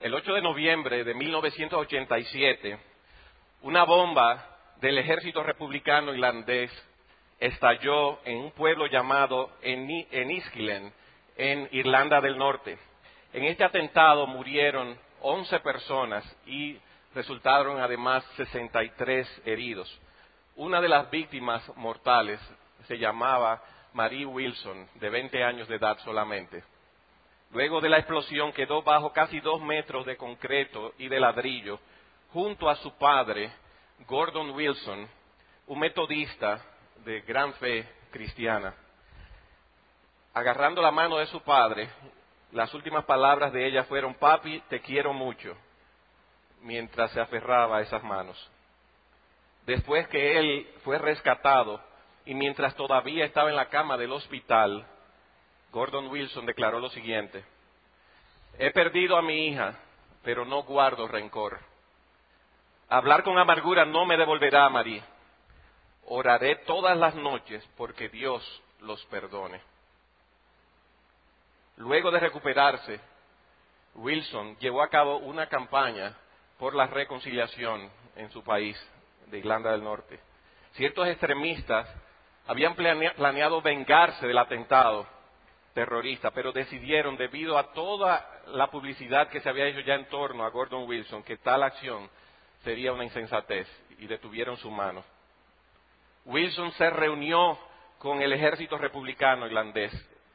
El 8 de noviembre de 1987, una bomba del ejército republicano irlandés estalló en un pueblo llamado Enniskillen, en Irlanda del Norte. En este atentado murieron 11 personas y resultaron además 63 heridos. Una de las víctimas mortales se llamaba Marie Wilson, de 20 años de edad solamente. Luego de la explosión quedó bajo casi 2 metros de concreto y de ladrillo, junto a su padre, Gordon Wilson, un metodista de gran fe cristiana. Agarrando la mano de su padre, las últimas palabras de ella fueron: "Papi, te quiero mucho", mientras se aferraba a esas manos. Después que él fue rescatado y mientras todavía estaba en la cama del hospital, Gordon Wilson declaró lo siguiente: "He perdido a mi hija, pero no guardo rencor. Hablar con amargura no me devolverá a Marie. Oraré todas las noches porque Dios los perdone". Luego de recuperarse, Wilson llevó a cabo una campaña por la reconciliación en su país de Irlanda del Norte. Ciertos extremistas habían planeado vengarse del atentado terrorista, pero decidieron, debido a toda la publicidad que se había hecho ya en torno a Gordon Wilson, que tal acción sería una insensatez, y detuvieron su mano. Wilson se reunió con el ejército republicano irlandés,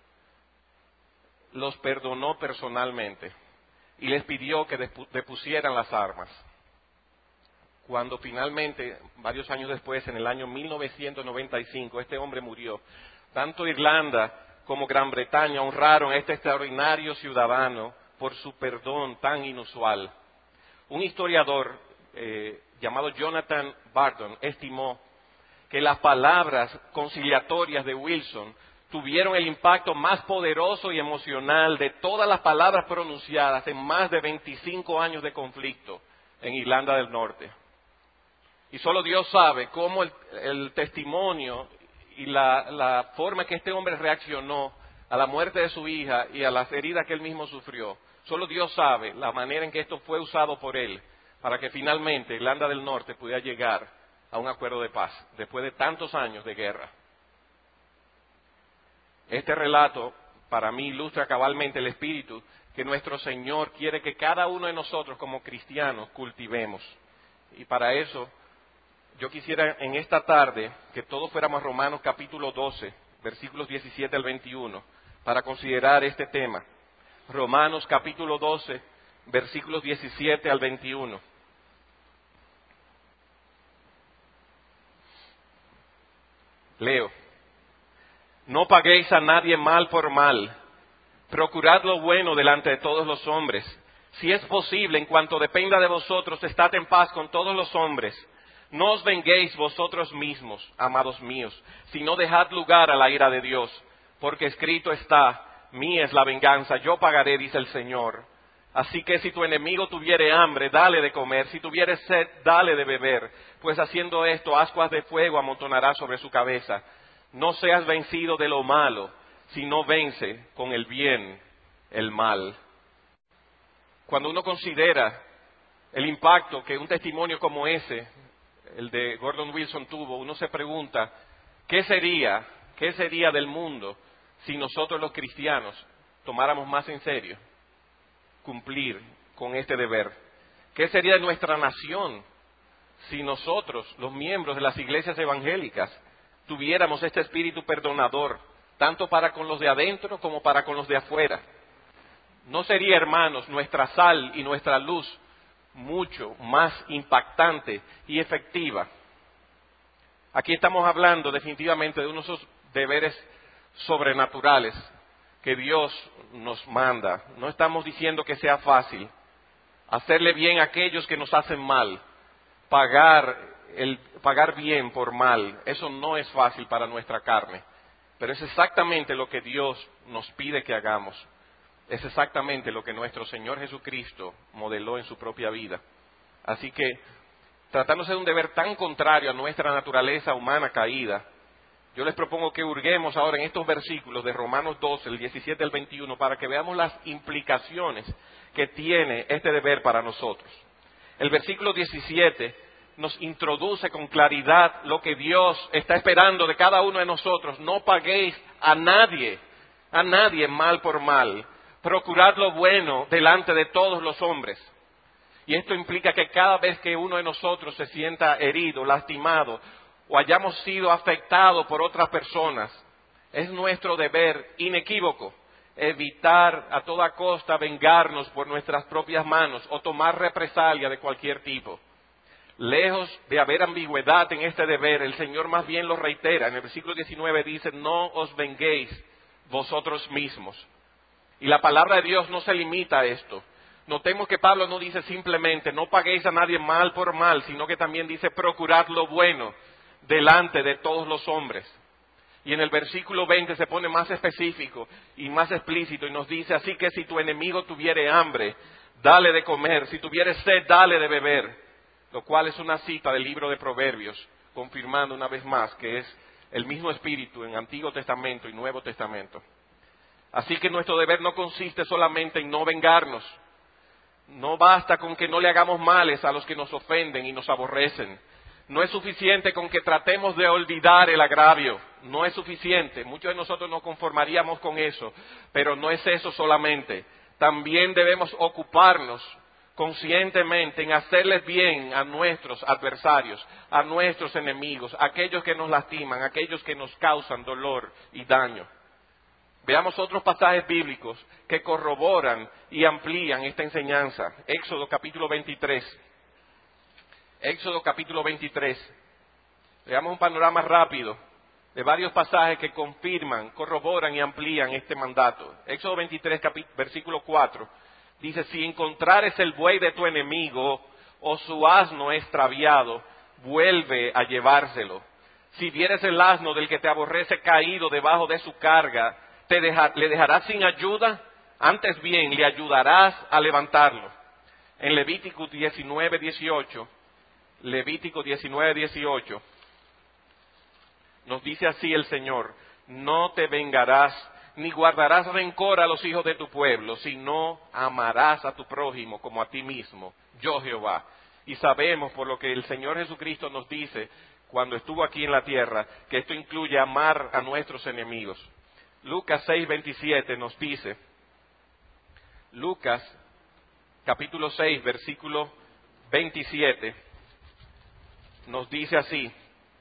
los perdonó personalmente y les pidió que depusieran las armas. Cuando finalmente, varios años después, en el año 1995, este hombre murió, tanto Irlanda como Gran Bretaña honraron a este extraordinario ciudadano por su perdón tan inusual. Un historiador llamado Jonathan Bardon estimó que las palabras conciliatorias de Wilson tuvieron el impacto más poderoso y emocional de todas las palabras pronunciadas en más de 25 años de conflicto en Irlanda del Norte. Y solo Dios sabe cómo el testimonio y la forma que este hombre reaccionó a la muerte de su hija y a las heridas que él mismo sufrió. Solo Dios sabe la manera en que esto fue usado por él para que finalmente Irlanda del Norte pudiera llegar a un acuerdo de paz después de tantos años de guerra. Este relato para mí ilustra cabalmente el espíritu que nuestro Señor quiere que cada uno de nosotros como cristianos cultivemos. Y para eso yo quisiera en esta tarde que todos fuéramos a Romanos capítulo 12, versículos 17 al 21, para considerar este tema. Romanos capítulo 12, versículos 17 al 21. Leo: "No paguéis a nadie mal por mal. Procurad lo bueno delante de todos los hombres. Si es posible, en cuanto dependa de vosotros, estad en paz con todos los hombres. No os venguéis vosotros mismos, amados míos, sino dejad lugar a la ira de Dios. Porque escrito está: mía es la venganza, yo pagaré, dice el Señor. Así que si tu enemigo tuviere hambre, dale de comer. Si tuviere sed, dale de beber. Pues haciendo esto, ascuas de fuego amontonará sobre su cabeza. No seas vencido de lo malo, sino vence con el bien el mal". Cuando uno considera el impacto que un testimonio como ese, el de Gordon Wilson, tuvo, uno se pregunta, ¿qué sería del mundo si nosotros los cristianos tomáramos más en serio cumplir con este deber? ¿Qué sería de nuestra nación si nosotros, los miembros de las iglesias evangélicas, tuviéramos este espíritu perdonador, tanto para con los de adentro como para con los de afuera? ¿No sería, hermanos, nuestra sal y nuestra luz mucho más impactante y efectiva? Aquí estamos hablando definitivamente de unos deberes sobrenaturales que Dios nos manda. No estamos diciendo que sea fácil hacerle bien a aquellos que nos hacen mal, pagar bien por mal. Eso no es fácil para nuestra carne, pero es exactamente lo que Dios nos pide que hagamos. Es exactamente lo que nuestro Señor Jesucristo modeló en su propia vida. Así que, tratándose de un deber tan contrario a nuestra naturaleza humana caída, Yo les propongo que hurguemos ahora en estos versículos de Romanos 12, el 17 al 21, para que veamos las implicaciones que tiene este deber para nosotros. El versículo 17 nos introduce con claridad lo que Dios está esperando de cada uno de nosotros. No paguéis a nadie mal por mal. Procurad lo bueno delante de todos los hombres. Y esto implica que cada vez que uno de nosotros se sienta herido, lastimado, o hayamos sido afectados por otras personas, es nuestro deber inequívoco evitar a toda costa vengarnos por nuestras propias manos o tomar represalia de cualquier tipo. Lejos de haber ambigüedad en este deber, el Señor más bien lo reitera. En el versículo 19 dice, no os venguéis vosotros mismos. Y la palabra de Dios no se limita a esto. Notemos que Pablo no dice simplemente, no paguéis a nadie mal por mal, sino que también dice, procurad lo bueno delante de todos los hombres. Y en el versículo 20 se pone más específico y más explícito y nos dice, así que si tu enemigo tuviere hambre, dale de comer, si tuviere sed, dale de beber, lo cual es una cita del libro de Proverbios, confirmando una vez más que es el mismo espíritu en Antiguo Testamento y Nuevo Testamento. Así que nuestro deber no consiste solamente en no vengarnos, no basta con que no le hagamos males a los que nos ofenden y nos aborrecen. No es suficiente con que tratemos de olvidar el agravio, no es suficiente. Muchos de nosotros nos conformaríamos con eso, pero no es eso solamente. También debemos ocuparnos conscientemente en hacerles bien a nuestros adversarios, a nuestros enemigos, a aquellos que nos lastiman, a aquellos que nos causan dolor y daño. Veamos otros pasajes bíblicos que corroboran y amplían esta enseñanza. Éxodo capítulo 23. Éxodo capítulo 23. Veamos un panorama rápido de varios pasajes que confirman, corroboran y amplían este mandato. Éxodo 23, versículo 4. Dice, si encontrares el buey de tu enemigo o su asno extraviado, vuelve a llevárselo. Si vieres el asno del que te aborrece caído debajo de su carga, ¿le dejarás sin ayuda? Antes bien, le ayudarás a levantarlo. En Levítico 19:18, Levítico 19:18, nos dice así el Señor, no te vengarás ni guardarás rencor a los hijos de tu pueblo, sino amarás a tu prójimo como a ti mismo, yo Jehová. Y sabemos por lo que el Señor Jesucristo nos dice cuando estuvo aquí en la tierra, que esto incluye amar a nuestros enemigos. Lucas 6:27 nos dice, Lucas capítulo 6, versículo 27, nos dice así,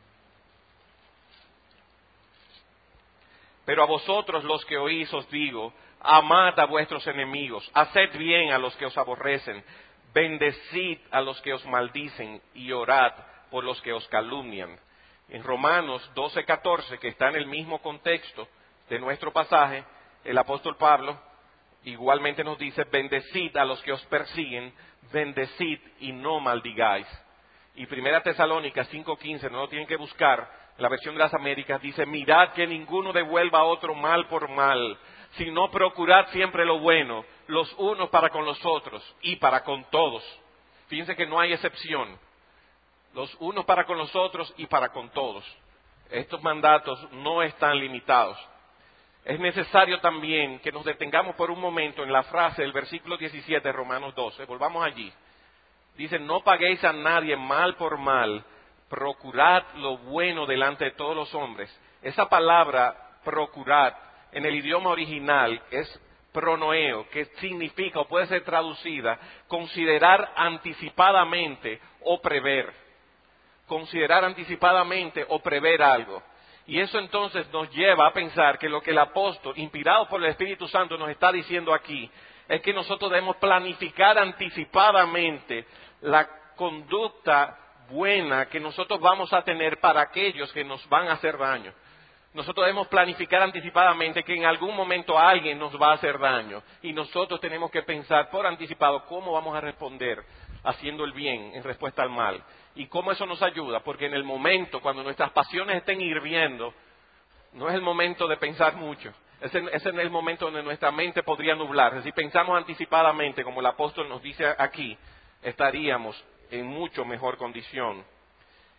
pero a vosotros los que oís os digo, amad a vuestros enemigos, haced bien a los que os aborrecen, bendecid a los que os maldicen y orad por los que os calumnian. En Romanos 12:14, que está en el mismo contexto de nuestro pasaje, el apóstol Pablo igualmente nos dice, bendecid a los que os persiguen, bendecid y no maldigáis. Y Primera Tesalónicas 5:15, no lo tienen que buscar, la versión de las Américas dice, mirad que ninguno devuelva a otro mal por mal, sino procurad siempre lo bueno, los unos para con los otros y para con todos. Fíjense que no hay excepción, los unos para con los otros y para con todos. Estos mandatos no están limitados. Es necesario también que nos detengamos por un momento en la frase del versículo 17 de Romanos 12, volvamos allí. Dice, no paguéis a nadie mal por mal, procurad lo bueno delante de todos los hombres. Esa palabra, procurad, en el idioma original es pronoeo, que significa o puede ser traducida, considerar anticipadamente o prever. Considerar anticipadamente o prever algo. Y eso entonces nos lleva a pensar que lo que el apóstol, inspirado por el Espíritu Santo, nos está diciendo aquí, es que nosotros debemos planificar anticipadamente la conducta buena que nosotros vamos a tener para aquellos que nos van a hacer daño. Nosotros debemos planificar anticipadamente que en algún momento alguien nos va a hacer daño y nosotros tenemos que pensar por anticipado cómo vamos a responder haciendo el bien en respuesta al mal. ¿Y cómo eso nos ayuda? Porque en el momento, cuando nuestras pasiones estén hirviendo, no es el momento de pensar mucho. Ese es el momento donde nuestra mente podría nublarse. Si pensamos anticipadamente, como el apóstol nos dice aquí, estaríamos en mucho mejor condición.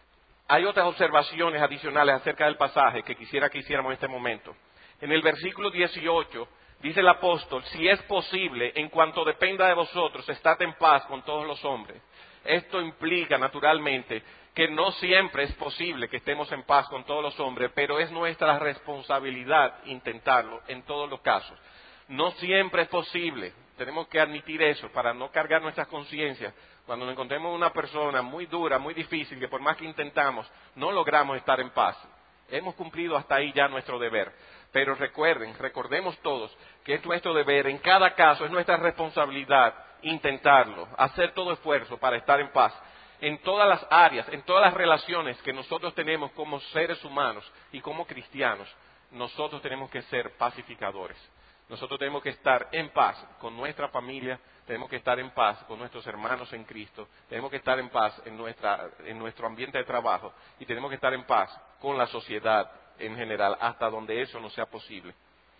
Hay otras observaciones adicionales acerca del pasaje que quisiera que hiciéramos en este momento. En el versículo 18 dice el apóstol, si es posible, en cuanto dependa de vosotros, estad en paz con todos los hombres. Esto implica, naturalmente, que no siempre es posible que estemos en paz con todos los hombres, pero es nuestra responsabilidad intentarlo en todos los casos. No siempre es posible, tenemos que admitir eso para no cargar nuestras conciencias. Cuando nos encontremos una persona muy dura, muy difícil, que por más que intentamos, no logramos estar en paz. Hemos cumplido hasta ahí ya nuestro deber. Pero recordemos todos que es nuestro deber, en cada caso es nuestra responsabilidad intentarlo, hacer todo esfuerzo para estar en paz. En todas las áreas, en todas las relaciones que nosotros tenemos como seres humanos y como cristianos, nosotros tenemos que ser pacificadores. Nosotros tenemos que estar en paz con nuestra familia, tenemos que estar en paz con nuestros hermanos en Cristo, tenemos que estar en paz en nuestro ambiente de trabajo y tenemos que estar en paz con la sociedad en general, hasta donde eso no sea posible.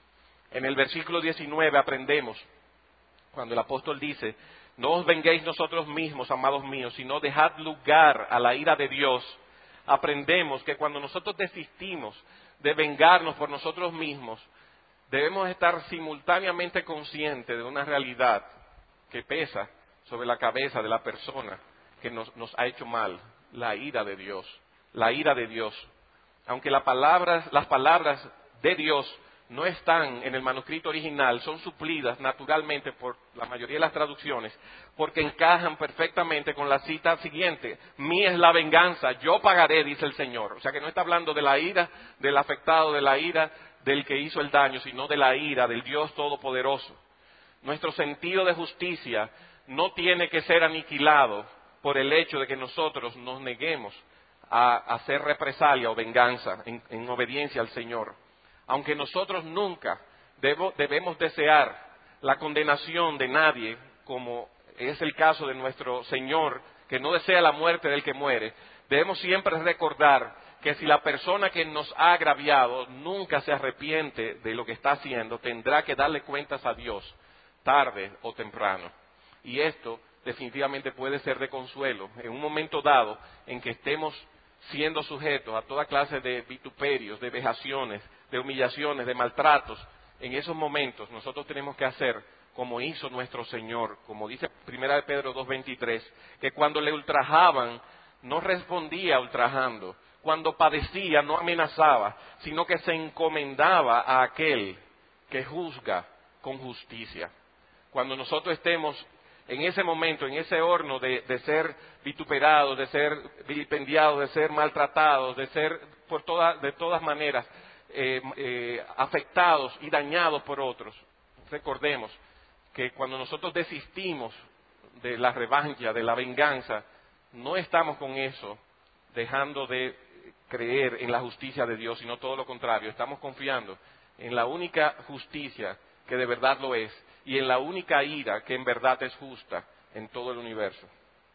En el versículo 19 aprendemos, cuando el apóstol dice, no os venguéis nosotros mismos, amados míos, sino dejad lugar a la ira de Dios. Aprendemos que cuando nosotros desistimos de vengarnos por nosotros mismos, debemos estar simultáneamente conscientes de una realidad que pesa sobre la cabeza de la persona que nos ha hecho mal, la ira de Dios, la ira de Dios. Aunque las palabras de Dios no están en el manuscrito original, son suplidas naturalmente por la mayoría de las traducciones, porque encajan perfectamente con la cita siguiente, mía es la venganza, yo pagaré, dice el Señor. O sea que no está hablando de la ira del afectado, de la ira del que hizo el daño, sino de la ira del Dios Todopoderoso. Nuestro sentido de justicia no tiene que ser aniquilado por el hecho de que nosotros nos neguemos a hacer represalia o venganza en obediencia al Señor. Aunque nosotros nunca debemos desear la condenación de nadie, como es el caso de nuestro Señor, que no desea la muerte del que muere, debemos siempre recordar que si la persona que nos ha agraviado nunca se arrepiente de lo que está haciendo, tendrá que darle cuentas a Dios, tarde o temprano. Y esto definitivamente puede ser de consuelo en un momento dado en que estemos siendo sujetos a toda clase de vituperios, de vejaciones, de humillaciones, de maltratos. En esos momentos nosotros tenemos que hacer como hizo nuestro Señor, como dice 1 Pedro 2:23, que cuando le ultrajaban no respondía ultrajando, cuando padecía no amenazaba, sino que se encomendaba a aquel que juzga con justicia. Cuando nosotros estemos en ese momento, en ese horno de ser vituperados, de ser vilipendiados, de ser maltratados, de ser de todas maneras afectados y dañados por otros, recordemos que cuando nosotros desistimos de la revancha, de la venganza, no estamos con eso dejando de creer en la justicia de Dios, sino todo lo contrario, estamos confiando en la única justicia que de verdad lo es, y en la única ira que en verdad es justa en todo el universo.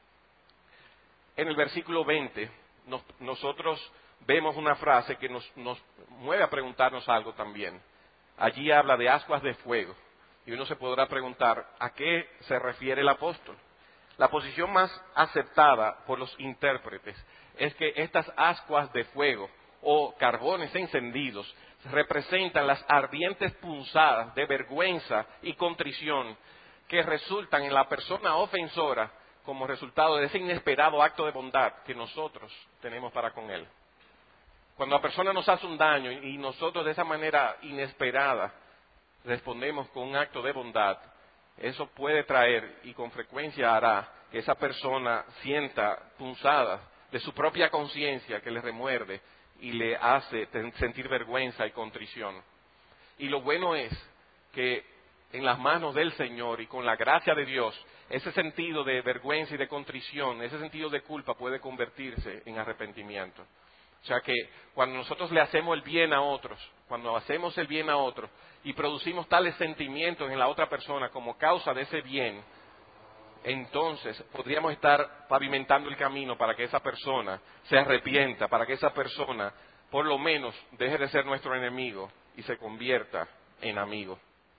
En el versículo 20, nosotros vemos una frase que nos mueve a preguntarnos algo también. Allí habla de ascuas de fuego, y uno se podrá preguntar, ¿a qué se refiere el apóstol? La posición más aceptada por los intérpretes es que estas ascuas de fuego o carbones encendidos representan las ardientes punzadas de vergüenza y contrición que resultan en la persona ofensora como resultado de ese inesperado acto de bondad que nosotros tenemos para con él. Cuando la persona nos hace un daño y nosotros de esa manera inesperada respondemos con un acto de bondad, eso puede traer y con frecuencia hará que esa persona sienta punzadas de su propia conciencia que le remuerde y le hace sentir vergüenza y contrición. Y lo bueno es que en las manos del Señor y con la gracia de Dios, ese sentido de vergüenza y de contrición, ese sentido de culpa puede convertirse en arrepentimiento. O sea que cuando nosotros le hacemos el bien a otros, cuando hacemos el bien a otros y producimos tales sentimientos en la otra persona como causa de ese bien, entonces podríamos estar pavimentando el camino para que esa persona se arrepienta, para que esa persona por lo menos deje de ser nuestro enemigo y se convierta en amigo.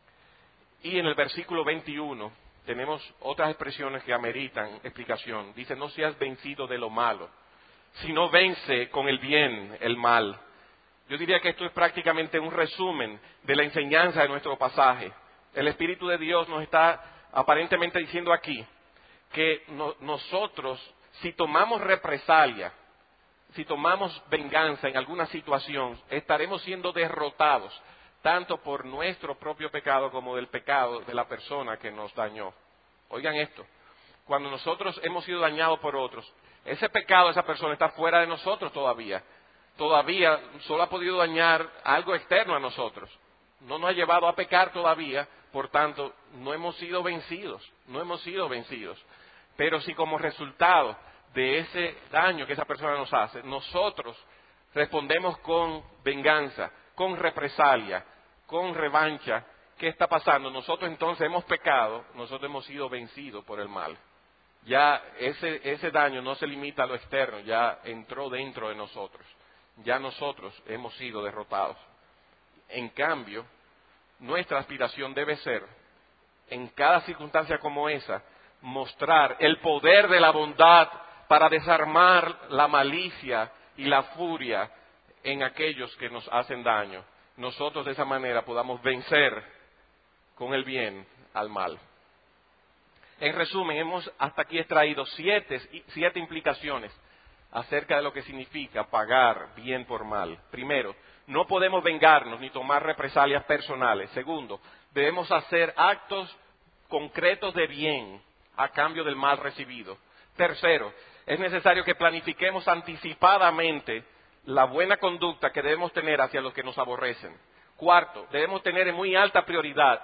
Y en el versículo 21 tenemos otras expresiones que ameritan explicación. Dice, no seas vencido de lo malo, sino vence con el bien el mal. Yo diría que esto es prácticamente un resumen de la enseñanza de nuestro pasaje. El Espíritu de Dios nos está aparentemente diciendo aquí que nosotros, si tomamos represalia, si tomamos venganza en alguna situación, estaremos siendo derrotados, tanto por nuestro propio pecado como del pecado de la persona que nos dañó. Oigan esto, cuando nosotros hemos sido dañados por otros, ese pecado de esa persona está fuera de nosotros todavía. Todavía solo ha podido dañar algo externo a nosotros. No nos ha llevado a pecar todavía, por tanto, no hemos sido vencidos. Pero si como resultado de ese daño que esa persona nos hace, nosotros respondemos con venganza, con represalia, con revancha, ¿qué está pasando? Nosotros entonces hemos pecado, nosotros hemos sido vencidos por el mal. Ya ese daño no se limita a lo externo, ya entró dentro de nosotros. Ya nosotros hemos sido derrotados. En cambio, nuestra aspiración debe ser, en cada circunstancia como esa, mostrar el poder de la bondad para desarmar la malicia y la furia en aquellos que nos hacen daño. Nosotros de esa manera podamos vencer con el bien al mal. En resumen, hemos hasta aquí extraído siete implicaciones acerca de lo que significa pagar bien por mal. Primero, no podemos vengarnos ni tomar represalias personales. Segundo, debemos hacer actos concretos de bien a cambio del mal recibido. Tercero, es necesario que planifiquemos anticipadamente la buena conducta que debemos tener hacia los que nos aborrecen. Cuarto, debemos tener en muy alta prioridad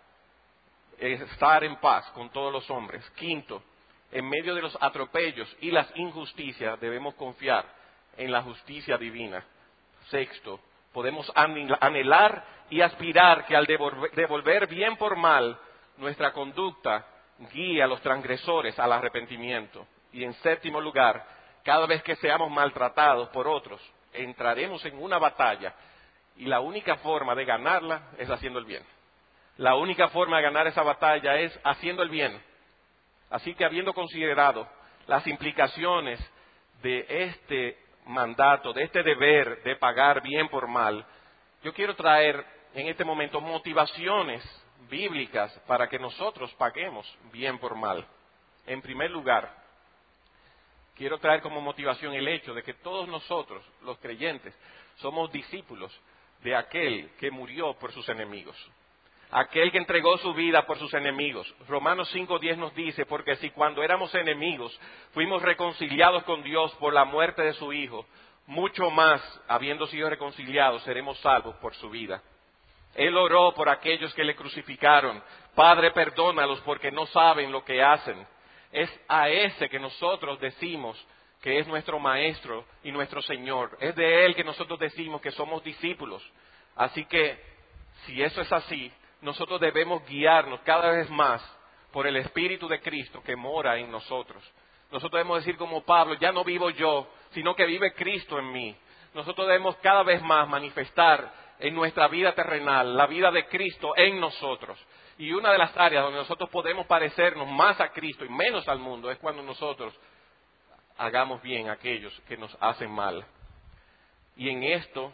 estar en paz con todos los hombres. Quinto, en medio de los atropellos y las injusticias debemos confiar en la justicia divina. Sexto, podemos anhelar y aspirar que al devolver bien por mal, nuestra conducta guíe a los transgresores al arrepentimiento. Y en séptimo lugar, cada vez que seamos maltratados por otros, entraremos en una batalla y la única forma de ganarla es haciendo el bien. La única forma de ganar esa batalla es haciendo el bien. Así que habiendo considerado las implicaciones de este mandato, de este deber de pagar bien por mal, yo quiero traer en este momento motivaciones bíblicas para que nosotros paguemos bien por mal. En primer lugar, quiero traer como motivación el hecho de que todos nosotros, los creyentes, somos discípulos de aquel que murió por sus enemigos. Aquel que entregó su vida por sus enemigos. Romanos 5:10 nos dice, porque si cuando éramos enemigos fuimos reconciliados con Dios por la muerte de su Hijo, mucho más, habiendo sido reconciliados, seremos salvos por su vida. Él oró por aquellos que le crucificaron. Padre, perdónalos porque no saben lo que hacen. Es a ese que nosotros decimos que es nuestro Maestro y nuestro Señor. Es de Él que nosotros decimos que somos discípulos. Así que, si eso es así, nosotros debemos guiarnos cada vez más por el Espíritu de Cristo que mora en nosotros. Nosotros debemos decir como Pablo, ya no vivo yo, sino que vive Cristo en mí. Nosotros debemos cada vez más manifestar en nuestra vida terrenal la vida de Cristo en nosotros. Y una de las áreas donde nosotros podemos parecernos más a Cristo y menos al mundo es cuando nosotros hagamos bien a aquellos que nos hacen mal. Y en esto,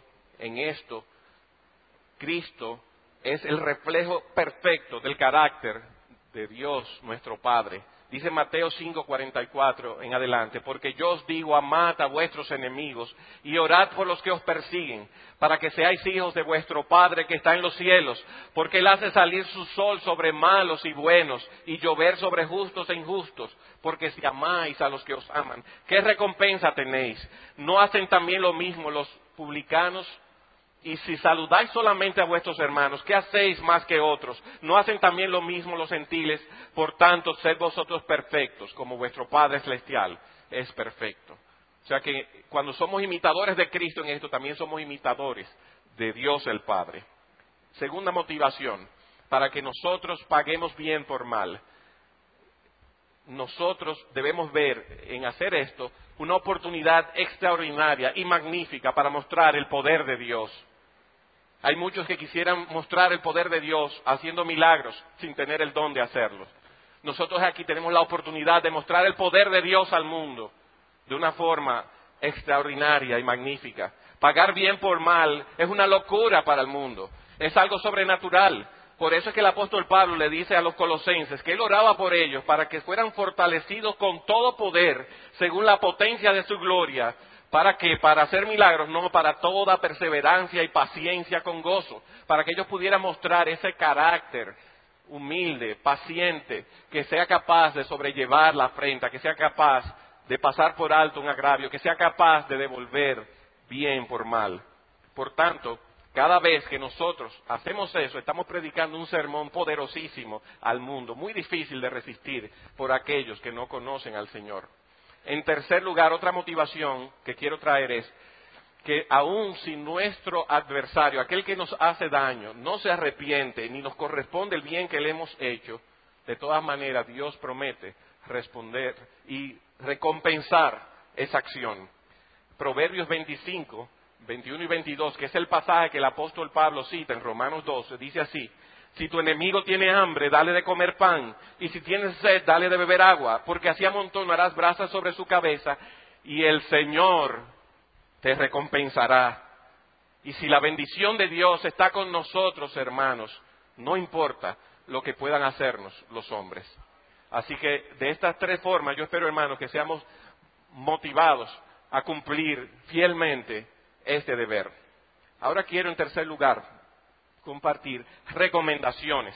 Cristo es el reflejo perfecto del carácter de Dios nuestro Padre. Dice Mateo 5:44 en adelante, porque yo os digo, amad a vuestros enemigos y orad por los que os persiguen, para que seáis hijos de vuestro Padre que está en los cielos, porque Él hace salir su sol sobre malos y buenos y llover sobre justos e injustos, porque si amáis a los que os aman, ¿qué recompensa tenéis? ¿No hacen también lo mismo los publicanos? Y si saludáis solamente a vuestros hermanos, ¿qué hacéis más que otros? ¿No hacen también lo mismo los gentiles? Por tanto, sed vosotros perfectos, como vuestro Padre Celestial es perfecto. O sea que cuando somos imitadores de Cristo en esto, también somos imitadores de Dios el Padre. Segunda motivación, para que nosotros paguemos bien por mal. Nosotros debemos ver en hacer esto una oportunidad extraordinaria y magnífica para mostrar el poder de Dios. Hay muchos que quisieran mostrar el poder de Dios haciendo milagros sin tener el don de hacerlos. Nosotros aquí tenemos la oportunidad de mostrar el poder de Dios al mundo de una forma extraordinaria y magnífica. Pagar bien por mal es una locura para el mundo, es algo sobrenatural. Por eso es que el apóstol Pablo le dice a los colosenses que él oraba por ellos para que fueran fortalecidos con todo poder, según la potencia de su gloria. ¿Para qué? Para hacer milagros, no, para toda perseverancia y paciencia con gozo, para que ellos pudieran mostrar ese carácter humilde, paciente, que sea capaz de sobrellevar la afrenta, que sea capaz de pasar por alto un agravio, que sea capaz de devolver bien por mal. Por tanto, cada vez que nosotros hacemos eso, estamos predicando un sermón poderosísimo al mundo, muy difícil de resistir por aquellos que no conocen al Señor. En tercer lugar, otra motivación que quiero traer es que aun si nuestro adversario, aquel que nos hace daño, no se arrepiente ni nos corresponde el bien que le hemos hecho, de todas maneras Dios promete responder y recompensar esa acción. Proverbios 25, 21 y 22, que es el pasaje que el apóstol Pablo cita en Romanos 12, dice así: si tu enemigo tiene hambre, dale de comer pan, y si tienes sed, dale de beber agua, porque así amontonarás brasas sobre su cabeza, y el Señor te recompensará. Y si la bendición de Dios está con nosotros, hermanos, no importa lo que puedan hacernos los hombres. Así que de estas tres formas, yo espero, hermanos, que seamos motivados a cumplir fielmente este deber. Ahora quiero, en tercer lugar, compartir recomendaciones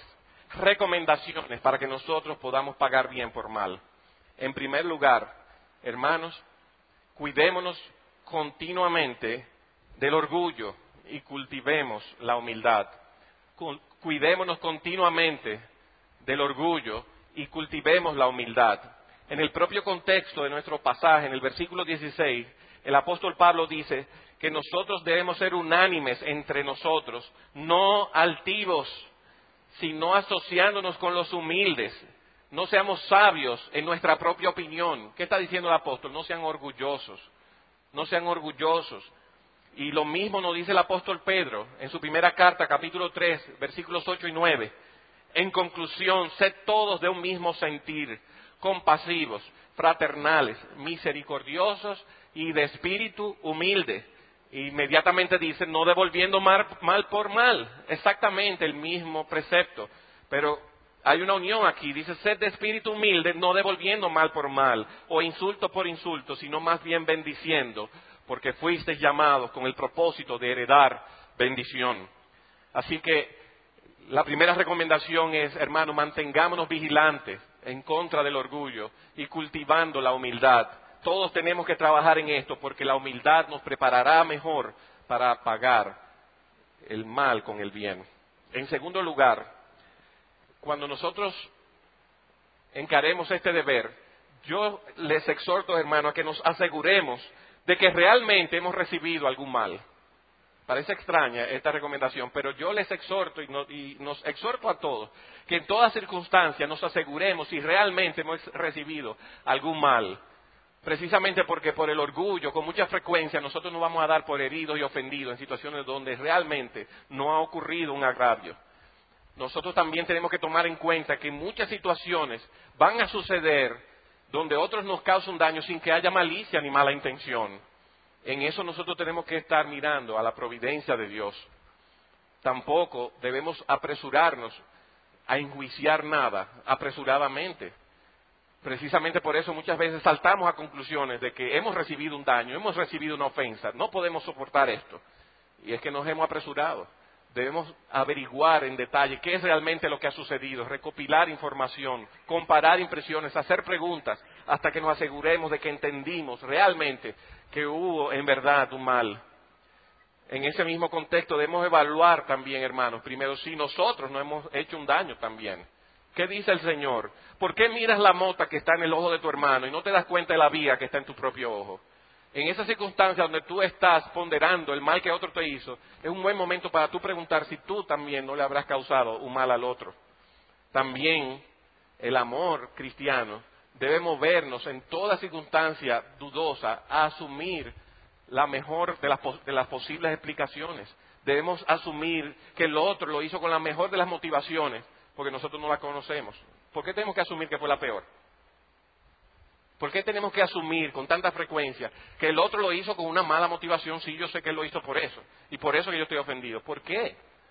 para que nosotros podamos pagar bien por mal. En primer lugar, hermanos, cuidémonos continuamente del orgullo y cultivemos la humildad. Cuidémonos continuamente del orgullo y cultivemos la humildad. En el propio contexto de nuestro pasaje, en el versículo 16, el apóstol Pablo dice que nosotros debemos ser unánimes entre nosotros, no altivos, sino asociándonos con los humildes. No seamos sabios en nuestra propia opinión. ¿Qué está diciendo el apóstol? No sean orgullosos. No sean orgullosos. Y lo mismo nos dice el apóstol Pedro en su primera carta, capítulo 3, versículos 8 y 9. En conclusión, sed todos de un mismo sentir, compasivos, fraternales, misericordiosos y de espíritu humilde. Inmediatamente dice, no devolviendo mal por mal. Exactamente el mismo precepto. Pero hay una unión aquí. Dice, sed de espíritu humilde, no devolviendo mal por mal, o insulto por insulto, sino más bien bendiciendo, porque fuisteis llamados con el propósito de heredar bendición. Así que la primera recomendación es, hermanos, mantengámonos vigilantes en contra del orgullo y cultivando la humildad. Todos tenemos que trabajar en esto porque la humildad nos preparará mejor para pagar el mal con el bien. En segundo lugar, cuando nosotros encaremos este deber, yo les exhorto, hermanos, a que nos aseguremos de que realmente hemos recibido algún mal. Parece extraña esta recomendación, pero yo les exhorto y nos exhorto a todos que en todas circunstancias nos aseguremos si realmente hemos recibido algún mal. Precisamente porque por el orgullo, con mucha frecuencia, nosotros nos vamos a dar por heridos y ofendidos en situaciones donde realmente no ha ocurrido un agravio. Nosotros también tenemos que tomar en cuenta que muchas situaciones van a suceder donde otros nos causan daño sin que haya malicia ni mala intención. En eso nosotros tenemos que estar mirando a la providencia de Dios. Tampoco debemos apresurarnos a enjuiciar nada apresuradamente. Precisamente por eso muchas veces saltamos a conclusiones de que hemos recibido un daño, hemos recibido una ofensa, no podemos soportar esto. Y es que nos hemos apresurado. Debemos averiguar en detalle qué es realmente lo que ha sucedido, recopilar información, comparar impresiones, hacer preguntas, hasta que nos aseguremos de que entendimos realmente que hubo en verdad un mal. En ese mismo contexto debemos evaluar también, hermanos, primero si nosotros no hemos hecho un daño también. ¿Qué dice el Señor? ¿Por qué miras la mota que está en el ojo de tu hermano y no te das cuenta de la viga que está en tu propio ojo? En esa circunstancia donde tú estás ponderando el mal que otro te hizo, es un buen momento para tú preguntar si tú también no le habrás causado un mal al otro. También el amor cristiano debe movernos en toda circunstancia dudosa a asumir la mejor de las posibles explicaciones. Debemos asumir que el otro lo hizo con la mejor de las motivaciones, porque nosotros no la conocemos. ¿Por qué tenemos que asumir que fue la peor? ¿Por qué tenemos que asumir con tanta frecuencia que el otro lo hizo con una mala motivación? Sí, yo sé que él lo hizo por eso, y por eso que yo estoy ofendido. ¿Por qué?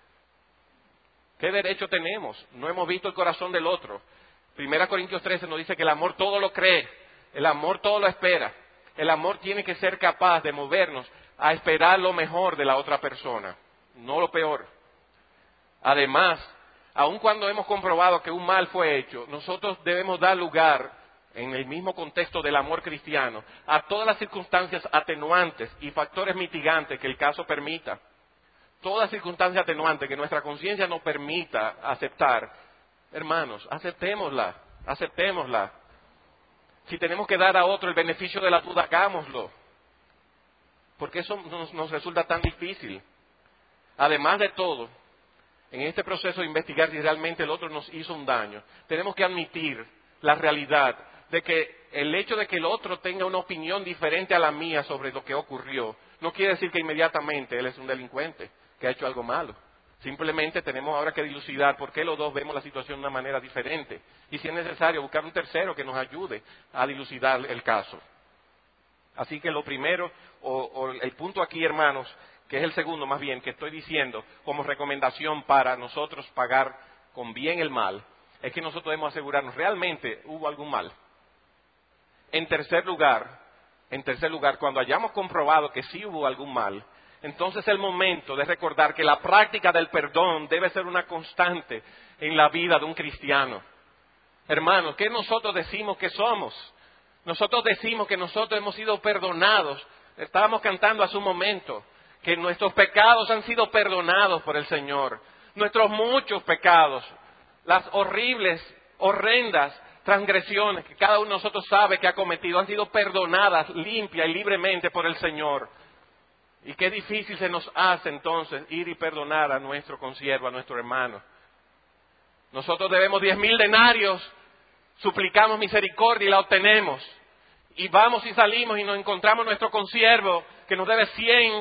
¿Qué derecho tenemos? No hemos visto el corazón del otro. 1 Corintios 13 nos dice que el amor todo lo cree, el amor todo lo espera. El amor tiene que ser capaz de movernos a esperar lo mejor de la otra persona, no lo peor. Además, aun cuando hemos comprobado que un mal fue hecho, nosotros debemos dar lugar, en el mismo contexto del amor cristiano, a todas las circunstancias atenuantes y factores mitigantes que el caso permita. Toda circunstancia atenuante que nuestra conciencia nos permita aceptar, hermanos, aceptémosla. Si tenemos que dar a otro el beneficio de la duda, hagámoslo. Porque eso nos resulta tan difícil. Además de todo, en este proceso de investigar si realmente el otro nos hizo un daño, tenemos que admitir la realidad de que el hecho de que el otro tenga una opinión diferente a la mía sobre lo que ocurrió, no quiere decir que inmediatamente él es un delincuente, que ha hecho algo malo. Simplemente tenemos ahora que dilucidar por qué los dos vemos la situación de una manera diferente. Y si es necesario, buscar un tercero que nos ayude a dilucidar el caso. Así que lo primero, o el punto aquí, hermanos, que es el segundo más bien, que estoy diciendo como recomendación para nosotros pagar con bien el mal, es que nosotros debemos asegurarnos, ¿realmente hubo algún mal? En tercer lugar, cuando hayamos comprobado que sí hubo algún mal, entonces es el momento de recordar que la práctica del perdón debe ser una constante en la vida de un cristiano. Hermanos, ¿qué nosotros decimos que somos? Nosotros decimos que nosotros hemos sido perdonados. Estábamos cantando hace un momento que nuestros pecados han sido perdonados por el Señor. Nuestros muchos pecados, las horribles, horrendas transgresiones que cada uno de nosotros sabe que ha cometido, han sido perdonadas limpia y libremente por el Señor. Y qué difícil se nos hace entonces ir y perdonar a nuestro consiervo, a nuestro hermano. Nosotros debemos 10,000 denarios, suplicamos misericordia y la obtenemos. Y vamos y salimos y nos encontramos nuestro consiervo que nos debe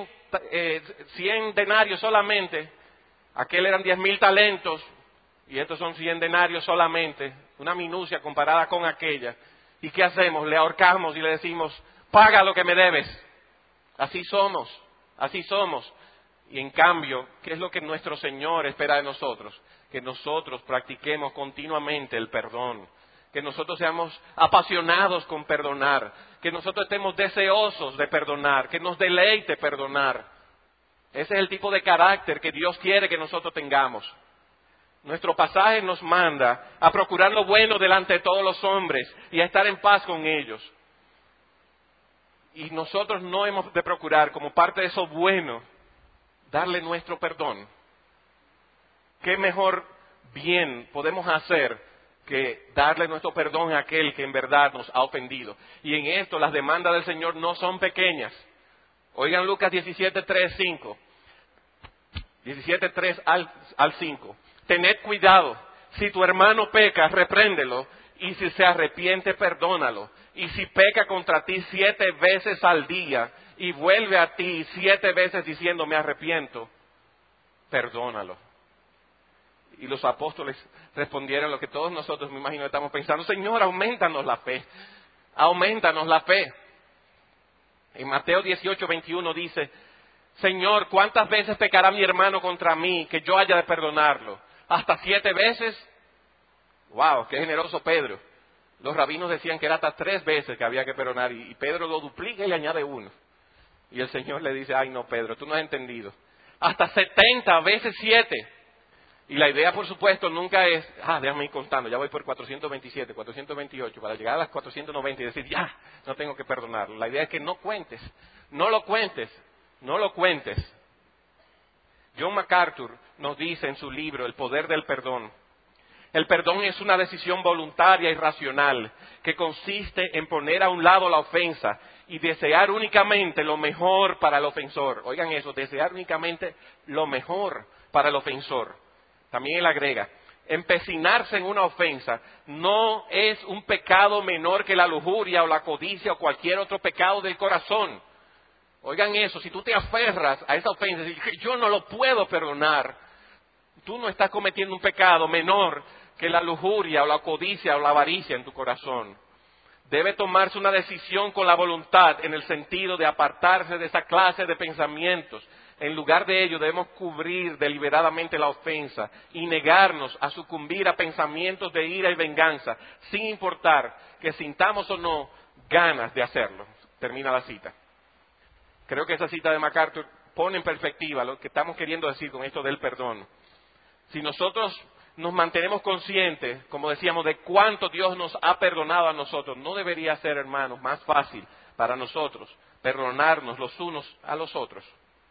100 denarios solamente. Aquel eran 10,000 talentos y estos son 100 denarios solamente. Una minucia comparada con aquella. ¿Y qué hacemos? Le ahorcamos y le decimos, paga lo que me debes. Así somos. Y en cambio, ¿qué es lo que nuestro Señor espera de nosotros? Que nosotros practiquemos continuamente el perdón. Que nosotros seamos apasionados con perdonar. Que nosotros estemos deseosos de perdonar. Que nos deleite perdonar. Ese es el tipo de carácter que Dios quiere que nosotros tengamos. Nuestro pasaje nos manda a procurar lo bueno delante de todos los hombres y a estar en paz con ellos. Y nosotros no hemos de procurar, como parte de eso bueno, darle nuestro perdón. ¿Qué mejor bien podemos hacer que darle nuestro perdón a aquel que en verdad nos ha ofendido? Y en esto las demandas del Señor no son pequeñas. Oigan Lucas 17:3-5. 17:3 al 5. Tened cuidado, si tu hermano peca, repréndelo, y si se arrepiente, perdónalo. Y si peca contra ti 7 veces al día, y vuelve a ti 7 veces diciendo, me arrepiento, perdónalo. Y los apóstoles respondieron lo que todos nosotros, me imagino, estamos pensando, Señor, aumentanos la fe. En Mateo 18:21 dice, Señor, ¿cuántas veces pecará mi hermano contra mí que yo haya de perdonarlo? ¿Hasta 7 veces? ¡Wow! ¡Qué generoso Pedro! Los rabinos decían que era hasta 3 veces que había que perdonar y Pedro lo duplica y le añade 1. Y el Señor le dice, ay no Pedro, tú no has entendido. Hasta 70 veces 7. Y la idea, por supuesto, nunca es, déjame ir contando, ya voy por 427, 428, para llegar a las 490 y decir, ya, no tengo que perdonarlo. La idea es que no lo cuentes. John MacArthur nos dice en su libro, El poder del perdón, el perdón es una decisión voluntaria y racional que consiste en poner a un lado la ofensa y desear únicamente lo mejor para el ofensor. Oigan eso, desear únicamente lo mejor para el ofensor. También él agrega, empecinarse en una ofensa no es un pecado menor que la lujuria o la codicia o cualquier otro pecado del corazón. Oigan eso, si tú te aferras a esa ofensa y dices, yo no lo puedo perdonar, tú no estás cometiendo un pecado menor que la lujuria o la codicia o la avaricia en tu corazón. Debe tomarse una decisión con la voluntad en el sentido de apartarse de esa clase de pensamientos. En lugar de ello, debemos cubrir deliberadamente la ofensa y negarnos a sucumbir a pensamientos de ira y venganza, sin importar que sintamos o no ganas de hacerlo. Termina la cita. Creo que esa cita de MacArthur pone en perspectiva lo que estamos queriendo decir con esto del perdón. Si nosotros nos mantenemos conscientes, como decíamos, de cuánto Dios nos ha perdonado a nosotros, no debería ser, hermanos, más fácil para nosotros perdonarnos los unos a los otros.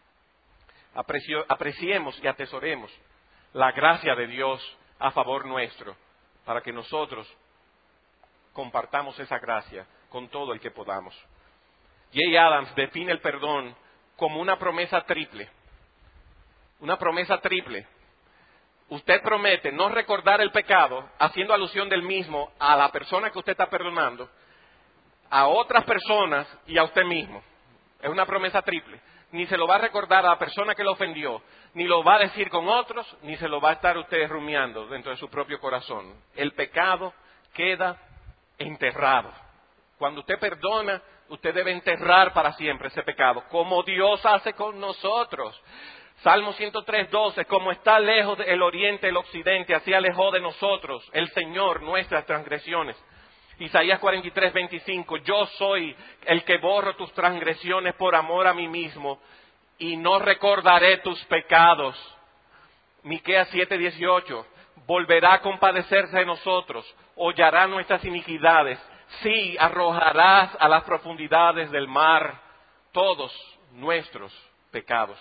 Apreciemos y atesoremos la gracia de Dios a favor nuestro, para que nosotros compartamos esa gracia con todo el que podamos. Jay Adams define el perdón como una promesa triple. Una promesa triple. Usted promete no recordar el pecado, haciendo alusión del mismo a la persona que usted está perdonando, a otras personas y a usted mismo. Es una promesa triple. Ni se lo va a recordar a la persona que lo ofendió, ni lo va a decir con otros, ni se lo va a estar usted rumiando dentro de su propio corazón. El pecado queda enterrado. Cuando usted perdona, usted debe enterrar para siempre ese pecado, como Dios hace con nosotros. Salmo 103:12, como está lejos el oriente del occidente, así alejó de nosotros el Señor nuestras transgresiones. Isaías 43:25, yo soy el que borro tus transgresiones por amor a mí mismo y no recordaré tus pecados. Miqueas 7:18, volverá a compadecerse de nosotros, hollará nuestras iniquidades, sí, arrojarás a las profundidades del mar todos nuestros pecados.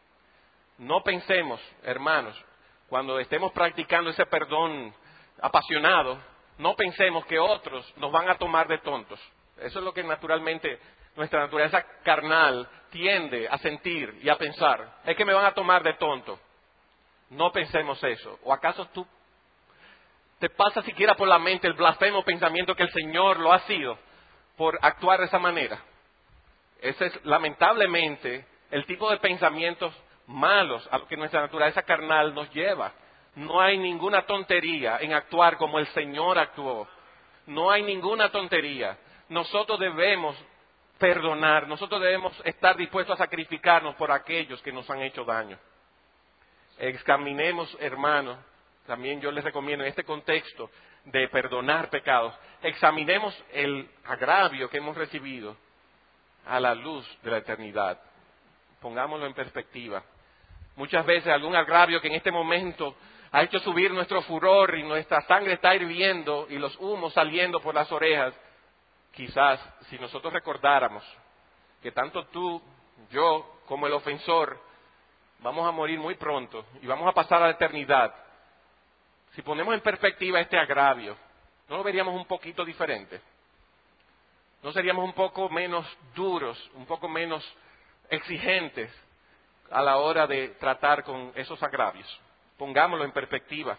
No pensemos, hermanos, cuando estemos practicando ese perdón apasionado, no pensemos que otros nos van a tomar de tontos. Eso es lo que naturalmente nuestra naturaleza carnal tiende a sentir y a pensar. Es que me van a tomar de tonto. No pensemos eso. ¿O acaso tú te pasa siquiera por la mente el blasfemo pensamiento que el Señor lo ha sido por actuar de esa manera? Ese es lamentablemente el tipo de pensamientos malos a los que nuestra naturaleza carnal nos lleva. No hay ninguna tontería en actuar como el Señor actuó. No hay ninguna tontería. Nosotros debemos perdonar, nosotros debemos estar dispuestos a sacrificarnos por aquellos que nos han hecho daño. Examinemos, hermanos, también yo les recomiendo en este contexto de perdonar pecados, examinemos el agravio que hemos recibido a la luz de la eternidad. Pongámoslo en perspectiva. Muchas veces algún agravio que en este momento ha hecho subir nuestro furor y nuestra sangre está hirviendo y los humos saliendo por las orejas. Quizás si nosotros recordáramos que tanto tú, yo, como el ofensor, vamos a morir muy pronto y vamos a pasar a la eternidad. Si ponemos en perspectiva este agravio, ¿no lo veríamos un poquito diferente? ¿No seríamos un poco menos duros, un poco menos exigentes a la hora de tratar con esos agravios? Pongámoslo en perspectiva.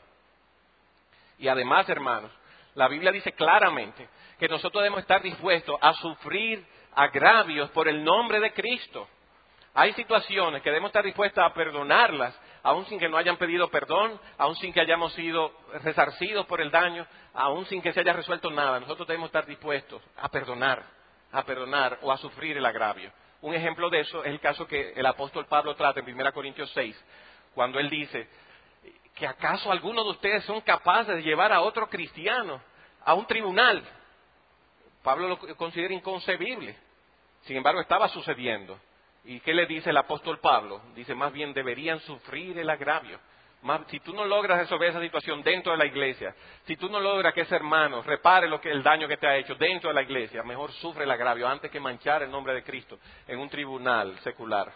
Y además, hermanos, la Biblia dice claramente que nosotros debemos estar dispuestos a sufrir agravios por el nombre de Cristo. Hay situaciones que debemos estar dispuestos a perdonarlas, aun sin que no hayan pedido perdón, aun sin que hayamos sido resarcidos por el daño, aun sin que se haya resuelto nada. Nosotros debemos estar dispuestos a perdonar o a sufrir el agravio. Un ejemplo de eso es el caso que el apóstol Pablo trata en 1 Corintios 6, cuando él dice que acaso algunos de ustedes son capaces de llevar a otro cristiano a un tribunal. Pablo lo considera inconcebible. Sin embargo, estaba sucediendo. ¿Y qué le dice el apóstol Pablo? Dice, más bien deberían sufrir el agravio. Si tú no logras resolver esa situación dentro de la iglesia, si tú no logras que ese hermano repare el daño que te ha hecho dentro de la iglesia, mejor sufre el agravio antes que manchar el nombre de Cristo en un tribunal secular.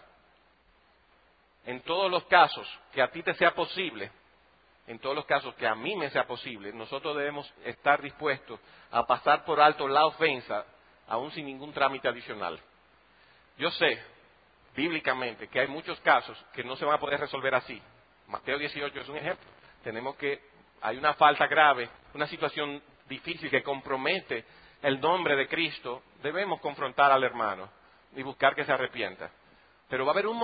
En todos los casos que a ti te sea posible, en todos los casos que a mí me sea posible, nosotros debemos estar dispuestos a pasar por alto la ofensa, aún sin ningún trámite adicional. Yo sé, bíblicamente, que hay muchos casos que no se van a poder resolver así. Mateo 18 es un ejemplo. Hay una falta grave, una situación difícil que compromete el nombre de Cristo. Debemos confrontar al hermano y buscar que se arrepienta. Pero va a haber un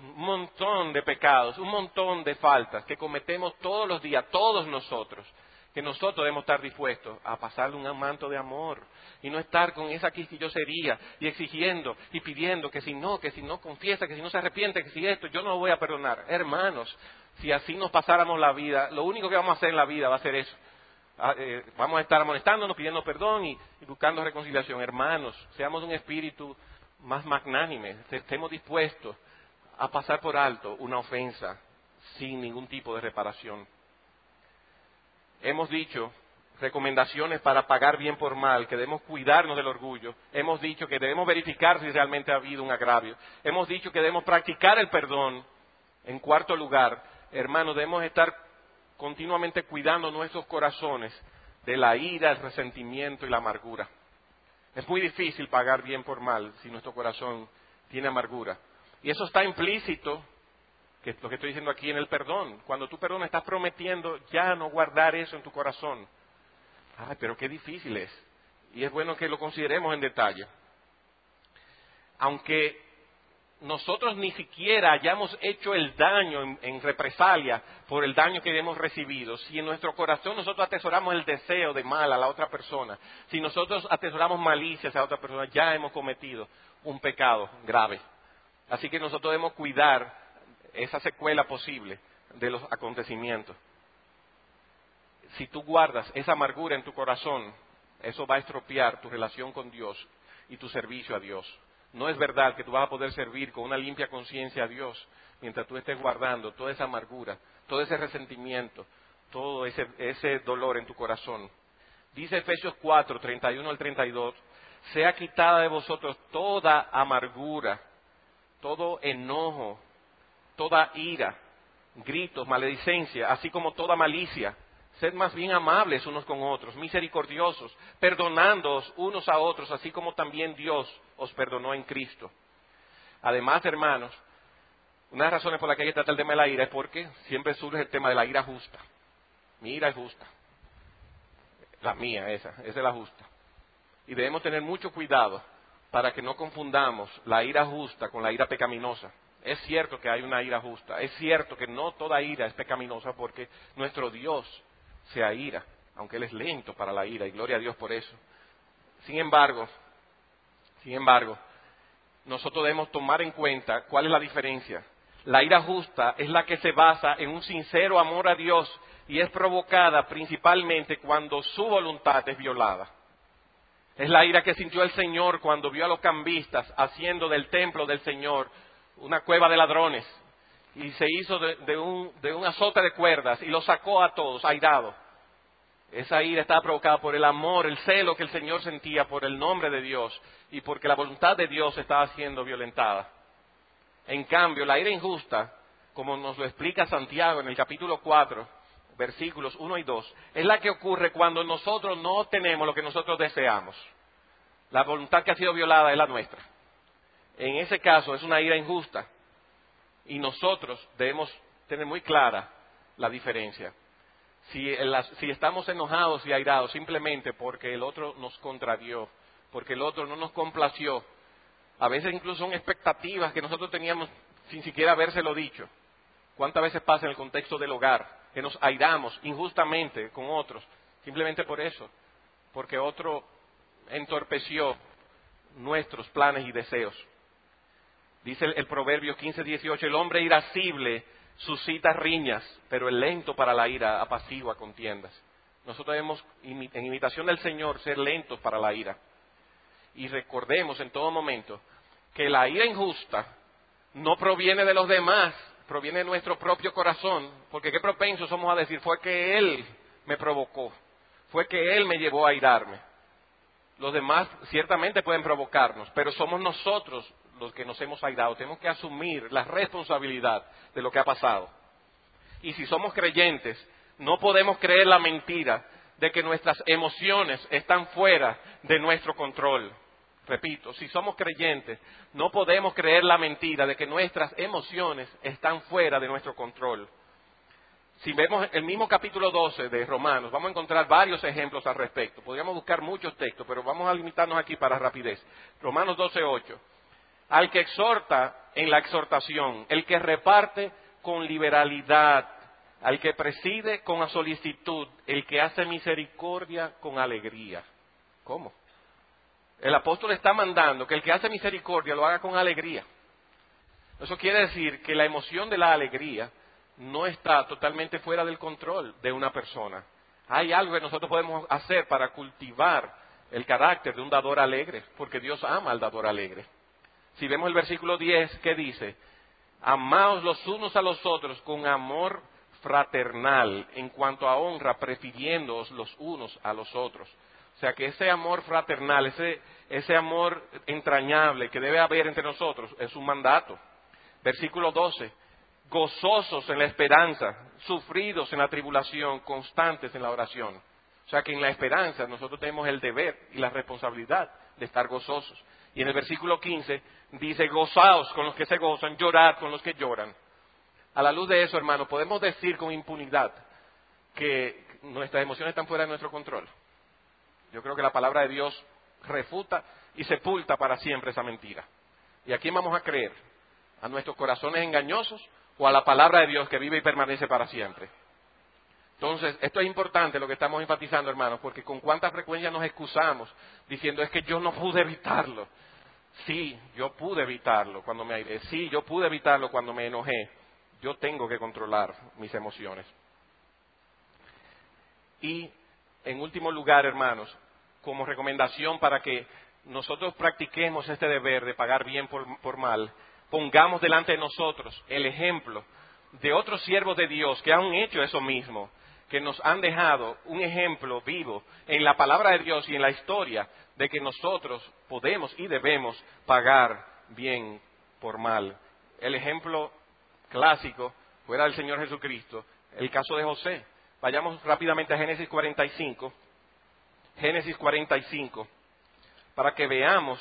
montón de pecados, un montón de faltas que cometemos todos los días, todos nosotros, que nosotros debemos estar dispuestos a pasarle un manto de amor y no estar con esa quisquillosería y exigiendo y pidiendo que si no confiesa, que si no se arrepiente, que si esto, yo no lo voy a perdonar. Hermanos, si así nos pasáramos la vida, lo único que vamos a hacer en la vida va a ser eso. Vamos a estar amonestándonos, pidiendo perdón y buscando reconciliación. Hermanos, seamos un espíritu más magnánime, estemos dispuestos a pasar por alto una ofensa sin ningún tipo de reparación. Hemos dicho recomendaciones para pagar bien por mal, que debemos cuidarnos del orgullo. Hemos dicho que debemos verificar si realmente ha habido un agravio. Hemos dicho que debemos practicar el perdón. En cuarto lugar, hermanos, debemos estar continuamente cuidando nuestros corazones de la ira, el resentimiento y la amargura. Es muy difícil pagar bien por mal si nuestro corazón tiene amargura. Y eso está implícito, que es lo que estoy diciendo aquí, en el perdón. Cuando tú perdonas, estás prometiendo ya no guardar eso en tu corazón. Ay, pero qué difícil es. Y es bueno que lo consideremos en detalle. Aunque nosotros ni siquiera hayamos hecho el daño en represalia por el daño que hemos recibido, si en nuestro corazón nosotros atesoramos el deseo de mal a la otra persona, si nosotros atesoramos malicia a la otra persona, ya hemos cometido un pecado grave. Así que nosotros debemos cuidar esa secuela posible de los acontecimientos. Si tú guardas esa amargura en tu corazón, eso va a estropear tu relación con Dios y tu servicio a Dios. No es verdad que tú vas a poder servir con una limpia conciencia a Dios mientras tú estés guardando toda esa amargura, todo ese resentimiento, todo ese dolor en tu corazón. Dice Efesios 4, 31 al 32, sea quitada de vosotros toda amargura, todo enojo, toda ira, gritos, maledicencia, así como toda malicia. Sed más bien amables unos con otros, misericordiosos, perdonándoos unos a otros, así como también Dios os perdonó en Cristo. Además, hermanos, una de las razones por las que hay que tratar el tema de la ira es porque siempre surge el tema de la ira justa. Mi ira es justa. La mía, esa es la justa. Y debemos tener mucho cuidado para que no confundamos la ira justa con la ira pecaminosa. Es cierto que hay una ira justa, es cierto que no toda ira es pecaminosa porque nuestro Dios se aira, aunque Él es lento para la ira, y gloria a Dios por eso. Sin embargo, nosotros debemos tomar en cuenta cuál es la diferencia. La ira justa es la que se basa en un sincero amor a Dios y es provocada principalmente cuando su voluntad es violada. Es la ira que sintió el Señor cuando vio a los cambistas haciendo del templo del Señor una cueva de ladrones y se hizo de un azote de cuerdas y los sacó a todos, airado. Esa ira estaba provocada por el amor, el celo que el Señor sentía por el nombre de Dios y porque la voluntad de Dios estaba siendo violentada. En cambio, la ira injusta, como nos lo explica Santiago en el capítulo 4, versículos 1 y 2, es la que ocurre cuando nosotros no obtenemos lo que nosotros deseamos. La voluntad que ha sido violada es la nuestra. En ese caso es una ira injusta y nosotros debemos tener muy clara la diferencia. Si estamos enojados y airados simplemente porque el otro nos contrarió, porque el otro no nos complació, a veces incluso son expectativas que nosotros teníamos sin siquiera habérselo dicho. ¿Cuántas veces pasa en el contexto del hogar que nos airamos injustamente con otros simplemente por eso? Porque otro entorpeció nuestros planes y deseos. Dice el Proverbio 15:18, el hombre irascible suscita riñas, pero el lento para la ira apacigua contiendas. Nosotros debemos, en imitación del Señor, ser lentos para la ira. Y recordemos en todo momento que la ira injusta no proviene de los demás, proviene de nuestro propio corazón, porque qué propensos somos a decir, fue que Él me provocó, fue que Él me llevó a irarme. Los demás ciertamente pueden provocarnos, pero somos nosotros los que nos hemos airado. Tenemos que asumir la responsabilidad de lo que ha pasado. Y si somos creyentes, no podemos creer la mentira de que nuestras emociones están fuera de nuestro control. Repito, si somos creyentes, no podemos creer la mentira de que nuestras emociones están fuera de nuestro control. Si vemos el mismo capítulo 12 de Romanos, vamos a encontrar varios ejemplos al respecto. Podríamos buscar muchos textos, pero vamos a limitarnos aquí para rapidez. Romanos 12:8. Al que exhorta en la exhortación, el que reparte con liberalidad, al que preside con solicitud, el que hace misericordia con alegría. ¿Cómo? El apóstol está mandando que el que hace misericordia lo haga con alegría. Eso quiere decir que la emoción de la alegría no está totalmente fuera del control de una persona. Hay algo que nosotros podemos hacer para cultivar el carácter de un dador alegre, porque Dios ama al dador alegre. Si vemos el versículo 10, ¿qué dice? Amaos los unos a los otros con amor fraternal, en cuanto a honra, prefiriéndoos los unos a los otros. O sea que ese amor fraternal, ese amor entrañable que debe haber entre nosotros, es un mandato. Versículo 12, gozosos en la esperanza, sufridos en la tribulación, constantes en la oración. O sea que en la esperanza nosotros tenemos el deber y la responsabilidad de estar gozosos. Y en el versículo 15 dice, gozaos con los que se gozan, llorad con los que lloran. A la luz de eso, hermano, podemos decir con impunidad que nuestras emociones están fuera de nuestro control. Yo creo que la palabra de Dios refuta y sepulta para siempre esa mentira. ¿Y a quién vamos a creer? ¿A nuestros corazones engañosos o a la palabra de Dios que vive y permanece para siempre? Entonces, esto es importante lo que estamos enfatizando, hermanos, porque con cuánta frecuencia nos excusamos diciendo es que yo no pude evitarlo. Sí, yo pude evitarlo cuando me airé. Sí, yo pude evitarlo cuando me enojé. Yo tengo que controlar mis emociones. Y, en último lugar, hermanos, como recomendación para que nosotros practiquemos este deber de pagar bien por mal, pongamos delante de nosotros el ejemplo de otros siervos de Dios que han hecho eso mismo, que nos han dejado un ejemplo vivo en la palabra de Dios y en la historia de que nosotros podemos y debemos pagar bien por mal. El ejemplo clásico fuera del Señor Jesucristo, el caso de José. Vayamos rápidamente a Génesis 45. Génesis 45, para que veamos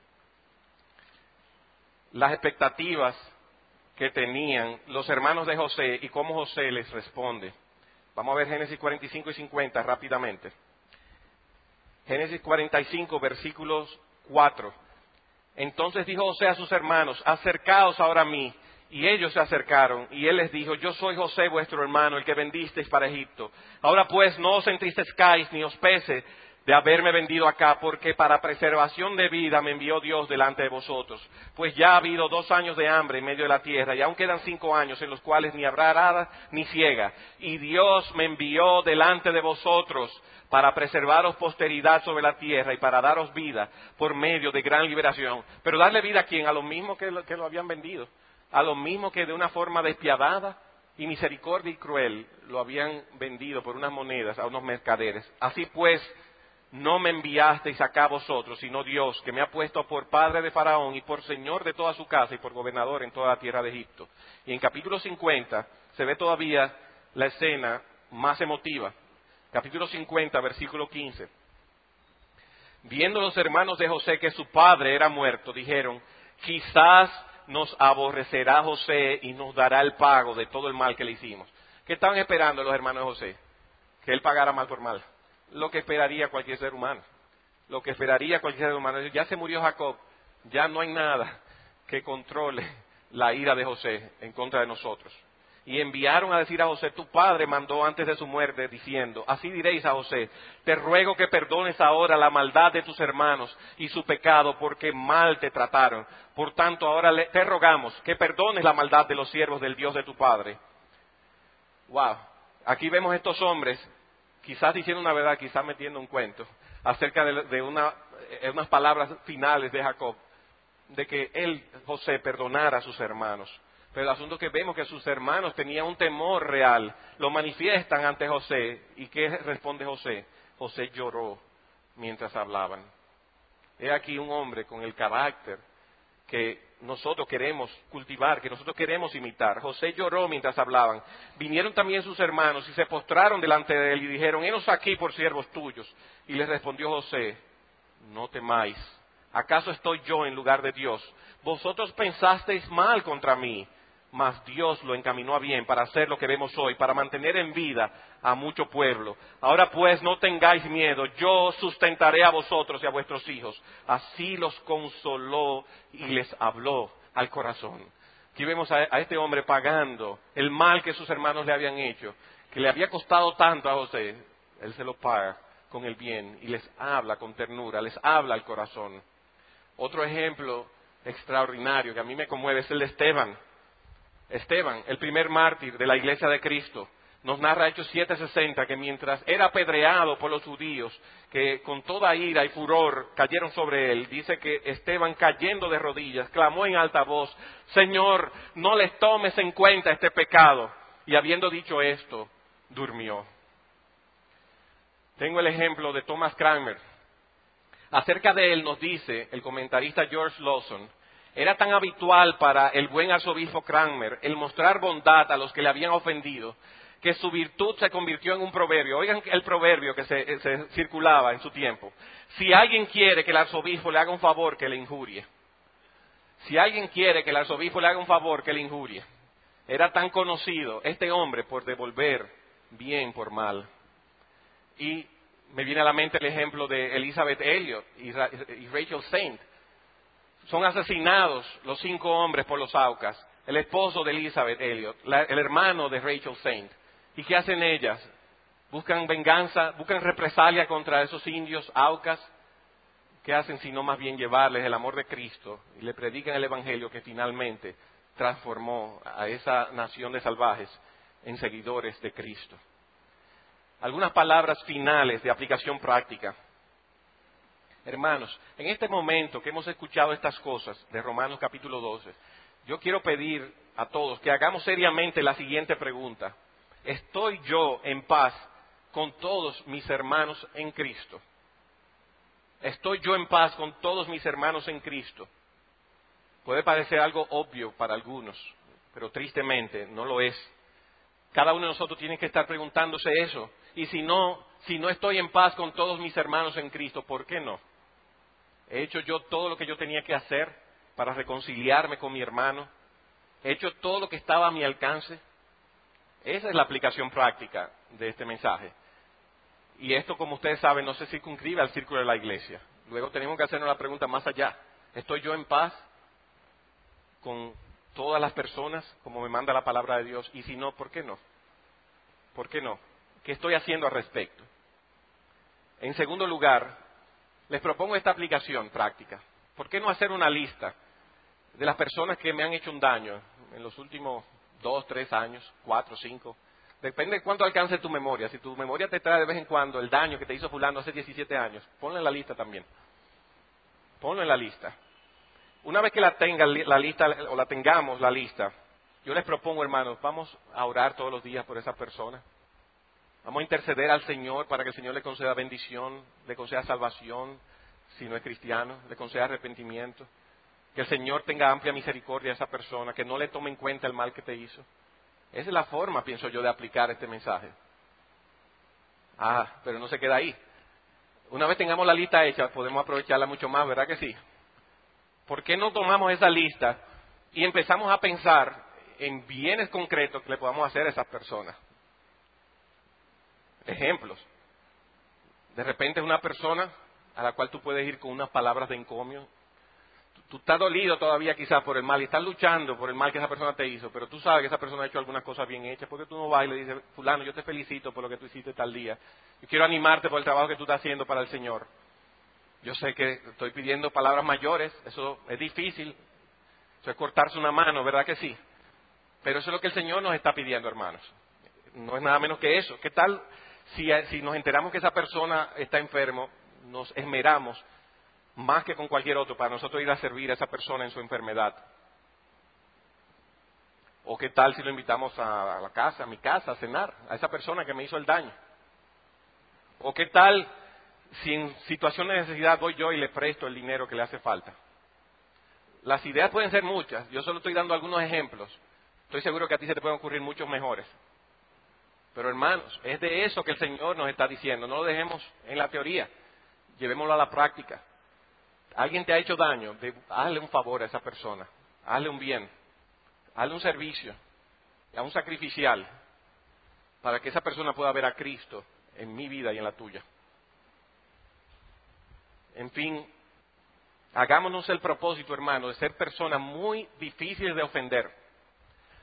las expectativas que tenían los hermanos de José y cómo José les responde. Vamos a ver Génesis 45 y 50 rápidamente. Génesis 45, versículos 4. Entonces dijo José a sus hermanos, acercaos ahora a mí. Y ellos se acercaron, y él les dijo, yo soy José vuestro hermano, el que vendisteis para Egipto. Ahora pues no os entristezcáis ni os pese de haberme vendido acá, porque para preservación de vida me envió Dios delante de vosotros. Pues ya ha habido 2 años de hambre en medio de la tierra, y aún quedan 5 años en los cuales ni habrá arada ni siega. Y Dios me envió delante de vosotros para preservaros posteridad sobre la tierra y para daros vida por medio de gran liberación. Pero darle vida a quién? A los mismos que lo habían vendido. A los mismos que de una forma despiadada y misericordia y cruel lo habían vendido por unas monedas a unos mercaderes. Así pues, no me enviasteis acá vosotros, sino Dios, que me ha puesto por padre de Faraón y por señor de toda su casa y por gobernador en toda la tierra de Egipto. Y en capítulo 50 se ve todavía la escena más emotiva. Capítulo 50, versículo 15. Viendo los hermanos de José que su padre era muerto, dijeron, quizás nos aborrecerá José y nos dará el pago de todo el mal que le hicimos. ¿Qué estaban esperando los hermanos de José? Que él pagara mal por mal. Lo que esperaría cualquier ser humano. Lo que esperaría cualquier ser humano. Ya se murió Jacob. Ya no hay nada que controle la ira de José en contra de nosotros. Y enviaron a decir a José, tu padre mandó antes de su muerte, diciendo, así diréis a José, te ruego que perdones ahora la maldad de tus hermanos y su pecado, porque mal te trataron. Por tanto, ahora te rogamos que perdones la maldad de los siervos del Dios de tu padre. Wow, aquí vemos estos hombres, quizás diciendo una verdad, quizás metiendo un cuento, acerca de unas palabras finales de Jacob, de que él, José, perdonara a sus hermanos. Pero el asunto es que vemos que sus hermanos tenían un temor real, lo manifiestan ante José. ¿Y qué responde José? José lloró mientras hablaban. He aquí un hombre con el carácter que nosotros queremos cultivar, que nosotros queremos imitar. José lloró mientras hablaban. Vinieron también sus hermanos y se postraron delante de él y dijeron, henos aquí por siervos tuyos. Y les respondió José, no temáis. ¿Acaso estoy yo en lugar de Dios? Vosotros pensasteis mal contra mí, mas Dios lo encaminó a bien para hacer lo que vemos hoy, para mantener en vida a mucho pueblo. Ahora pues no tengáis miedo, yo sustentaré a vosotros y a vuestros hijos. Así los consoló y les habló al corazón. Aquí vemos a este hombre pagando el mal que sus hermanos le habían hecho, que le había costado tanto a José. Él se lo paga con el bien y les habla con ternura, les habla al corazón. Otro ejemplo extraordinario que a mí me conmueve es el de Esteban. Esteban, el primer mártir de la Iglesia de Cristo. Nos narra Hechos 7:60 que mientras era apedreado por los judíos, que con toda ira y furor cayeron sobre él, dice que Esteban, cayendo de rodillas, clamó en alta voz: Señor, no les tomes en cuenta este pecado. Y habiendo dicho esto, durmió. Tengo el ejemplo de Thomas Cranmer. Acerca de él nos dice el comentarista George Lawson: era tan habitual para el buen arzobispo Cranmer el mostrar bondad a los que le habían ofendido, que su virtud se convirtió en un proverbio. Oigan el proverbio que se circulaba en su tiempo: si alguien quiere que el arzobispo le haga un favor, que le injurie. Si alguien quiere que el arzobispo le haga un favor, que le injurie. Era tan conocido este hombre por devolver bien por mal. Y me viene a la mente el ejemplo de Elizabeth Elliot y Rachel Saint. Son asesinados los 5 hombres por los Aucas, el esposo de Elizabeth Elliot, el hermano de Rachel Saint. ¿Y qué hacen ellas? ¿Buscan venganza? ¿Buscan represalia contra esos indios Aucas? ¿Qué hacen sino más bien llevarles el amor de Cristo y le predican el Evangelio que finalmente transformó a esa nación de salvajes en seguidores de Cristo? Algunas palabras finales de aplicación práctica. Hermanos, en este momento que hemos escuchado estas cosas de Romanos capítulo 12, yo quiero pedir a todos que hagamos seriamente la siguiente pregunta: ¿estoy yo en paz con todos mis hermanos en Cristo? ¿Estoy yo en paz con todos mis hermanos en Cristo? Puede parecer algo obvio para algunos, pero tristemente no lo es. Cada uno de nosotros tiene que estar preguntándose eso. Y si no estoy en paz con todos mis hermanos en Cristo, ¿por qué no? ¿He hecho yo todo lo que yo tenía que hacer para reconciliarme con mi hermano? ¿He hecho todo lo que estaba a mi alcance? Esa es la aplicación práctica de este mensaje. Y esto, como ustedes saben, no se circunscribe al círculo de la iglesia. Luego tenemos que hacernos la pregunta más allá: ¿estoy yo en paz con todas las personas como me manda la palabra de Dios? Y si no, ¿por qué no? ¿Por qué no? ¿Qué estoy haciendo al respecto? En segundo lugar, les propongo esta aplicación práctica. ¿Por qué no hacer una lista de las personas que me han hecho un daño en los últimos 2, 3 años, 4, 5? Depende de cuánto alcance tu memoria. Si tu memoria te trae de vez en cuando el daño que te hizo fulano hace 17 años, ponlo en la lista también. Ponlo en la lista. Una vez que la tenga la lista, o la tengamos la lista, yo les propongo, hermanos, vamos a orar todos los días por esa persona. Vamos a interceder al Señor para que el Señor le conceda bendición, le conceda salvación, si no es cristiano, le conceda arrepentimiento. Que el Señor tenga amplia misericordia a esa persona, que no le tome en cuenta el mal que te hizo. Esa es la forma, pienso yo, de aplicar este mensaje. Pero no se queda ahí. Una vez tengamos la lista hecha, podemos aprovecharla mucho más, ¿verdad que sí? ¿Por qué no tomamos esa lista y empezamos a pensar en bienes concretos que le podamos hacer a esas personas? Ejemplos. De repente es una persona a la cual tú puedes ir con unas palabras de encomio. Tú estás dolido todavía quizás por el mal y estás luchando por el mal que esa persona te hizo, pero tú sabes que esa persona ha hecho algunas cosas bien hechas. ¿Por qué tú no vas y le dices: fulano, yo te felicito por lo que tú hiciste tal día? Yo quiero animarte por el trabajo que tú estás haciendo para el Señor. Yo sé que estoy pidiendo palabras mayores, eso es difícil, eso es cortarse una mano, ¿verdad que sí? Pero eso es lo que el Señor nos está pidiendo, hermanos. No es nada menos que eso. ¿Qué tal si nos enteramos que esa persona está enfermo, nos esmeramos más que con cualquier otro para nosotros ir a servir a esa persona en su enfermedad? ¿O qué tal si lo invitamos a la casa, a mi casa, a cenar, a esa persona que me hizo el daño? ¿O qué tal si en situación de necesidad voy yo y le presto el dinero que le hace falta? Las ideas pueden ser muchas, yo solo estoy dando algunos ejemplos. Estoy seguro que a ti se te pueden ocurrir muchos mejores. Pero hermanos, es de eso que el Señor nos está diciendo. No lo dejemos en la teoría, llevémoslo a la práctica. Alguien te ha hecho daño, hazle un favor a esa persona, hazle un bien, hazle un servicio, a un sacrificial, para que esa persona pueda ver a Cristo en mi vida y en la tuya. En fin, hagámonos el propósito, hermano, de ser personas muy difíciles de ofender.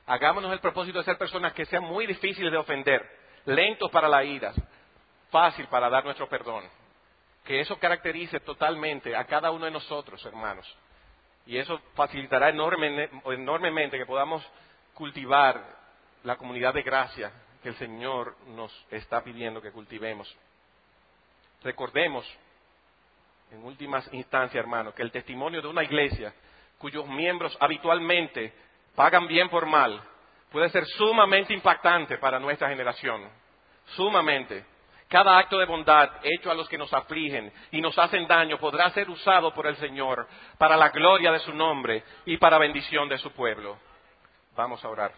Hagámonos el propósito de ser personas que sean muy difíciles de ofender, lentos para la ira, fácil para dar nuestro perdón. Que eso caracterice totalmente a cada uno de nosotros, hermanos. Y eso facilitará enormemente que podamos cultivar la comunidad de gracia que el Señor nos está pidiendo que cultivemos. Recordemos, en últimas instancias, hermanos, que el testimonio de una iglesia cuyos miembros habitualmente pagan bien por mal puede ser sumamente impactante para nuestra generación. Sumamente. Cada acto de bondad hecho a los que nos afligen y nos hacen daño podrá ser usado por el Señor para la gloria de su nombre y para bendición de su pueblo. Vamos a orar.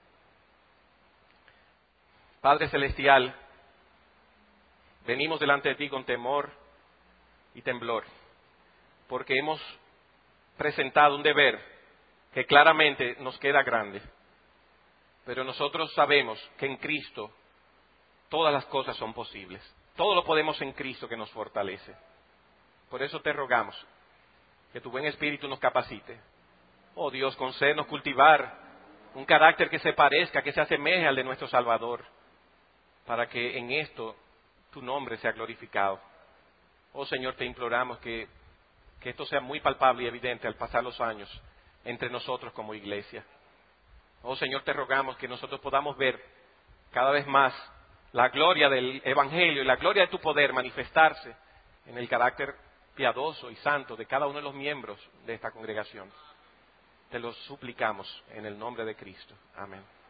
Padre Celestial, venimos delante de ti con temor y temblor, porque hemos presentado un deber que claramente nos queda grande. Pero nosotros sabemos que en Cristo todas las cosas son posibles. Todo lo podemos en Cristo que nos fortalece. Por eso te rogamos que tu buen Espíritu nos capacite. Oh Dios, concédenos cultivar un carácter que se parezca, que se asemeje al de nuestro Salvador, para que en esto tu nombre sea glorificado. Oh Señor, te imploramos que esto sea muy palpable y evidente al pasar los años entre nosotros como iglesia. Oh Señor, te rogamos que nosotros podamos ver cada vez más la gloria del Evangelio y la gloria de tu poder manifestarse en el carácter piadoso y santo de cada uno de los miembros de esta congregación. Te lo suplicamos en el nombre de Cristo. Amén.